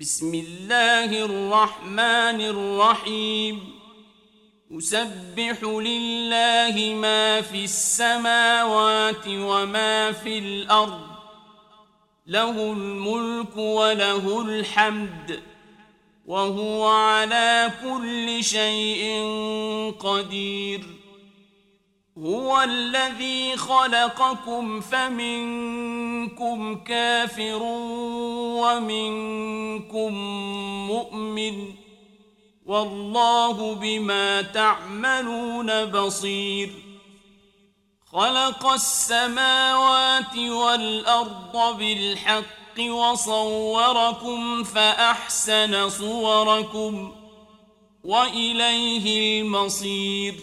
بسم الله الرحمن الرحيم يسبح لله ما في السماوات وما في الأرض له الملك وله الحمد وهو على كل شيء قدير هو الذي خلقكم فمنكم كافر ومنكم مؤمن والله بما تعملون بصير خلق السماوات والأرض بالحق وصوركم فأحسن صوركم وإليه المصير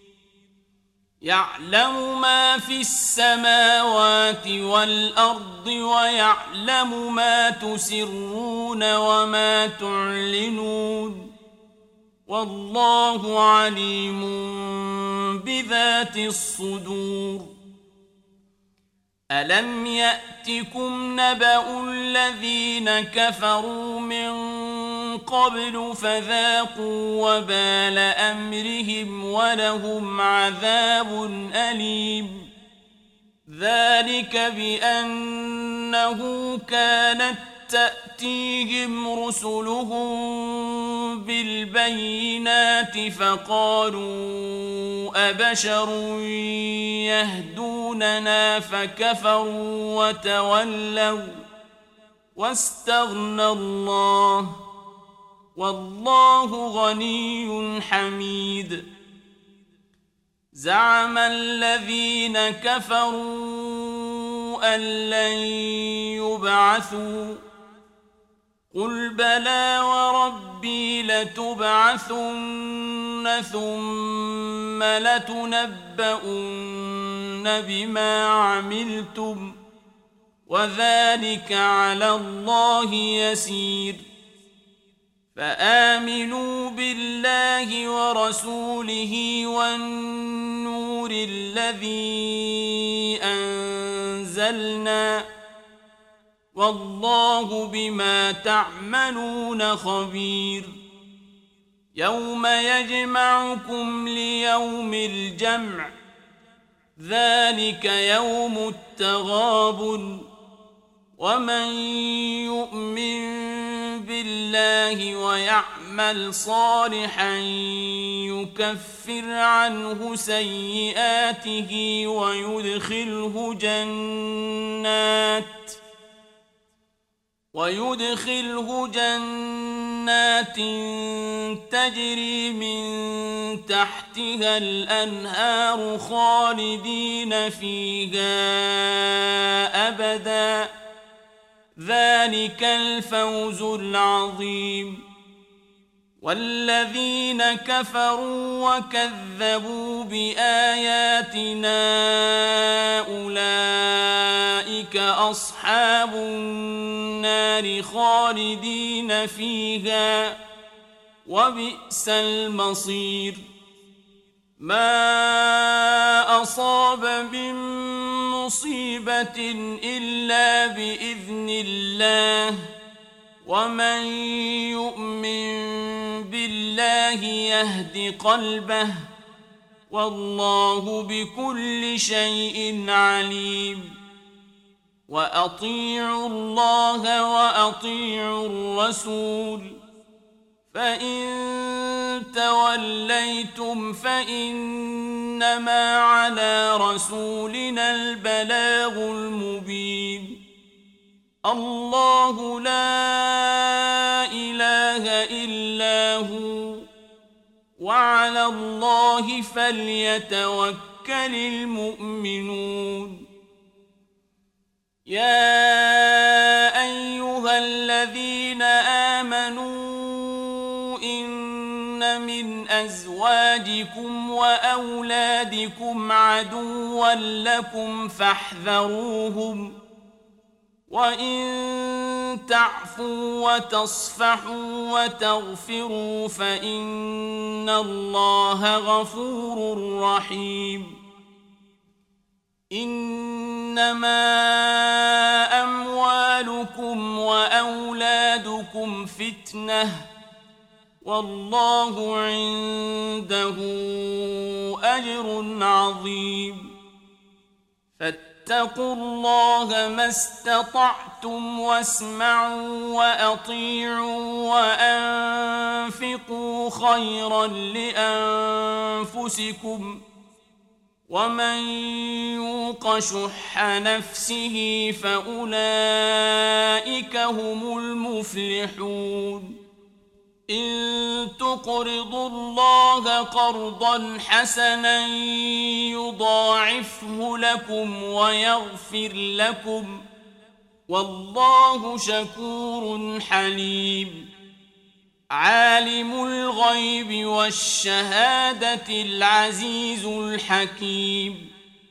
يعلم ما في السماوات والأرض ويعلم ما تسرون وما تعلنون والله عليم بذات الصدور ألم يأتكم نبأ الذين كفروا من قبل فذاقوا وبال أمرهم ولهم عذاب أليم ذلك بأنه كانت تأتيهم رسلهم بالبينات فقالوا أبشر يهدوننا فكفروا وتولوا واستغنى الله والله غني حميد زعم الذين كفروا أن لن يبعثوا قل بلى وربي لتبعثن ثم لتنبؤن بما عملتم وذلك على الله يسير فآمنوا بالله ورسوله والنور الذي أنزلنا والله بما تعملون خبير يوم يجمعكم ليوم الجمع ذلك يوم التغابن ومن يؤمن بالله ويعمل صالحا يكفر عنه سيئاته ويدخله جنات تجري من تحتها الأنهار خالدين فيها أبدا ذلك الفوز العظيم والذين كفروا وكذبوا بآياتنا أولئك أصحاب النار خالدين فيها وبئس المصير ما أصاب من مصيبة إلا بإذن الله ومن يؤمن بالله يهد قلبه والله بكل شيء عليم وأطيعوا الله وأطيعوا الرسول فإن توليتم فإنما على رسولنا البلاغ المبين الله لا إله إلا هو وعلى الله فليتوكل المؤمنون يا أيها الذين آمنوا إن من أزواجكم وأولادكم عدوا لكم فاحذروهم وإن تعفوا وتصفحوا وتغفروا فإن الله غفور رحيم إنما أموالكم أموالكم وأولادكم فتنة والله عنده أجر عظيم فاتقوا الله ما استطعتم واسمعوا وأطيعوا وأنفقوا خيرا لأنفسكم ومن يوق شح نفسه فأولئك هم المفلحون إن تقرضوا الله قرضا حسنا يضاعفه لكم ويغفر لكم والله شكور حليم عالم الغيب والشهادة العزيز الحكيم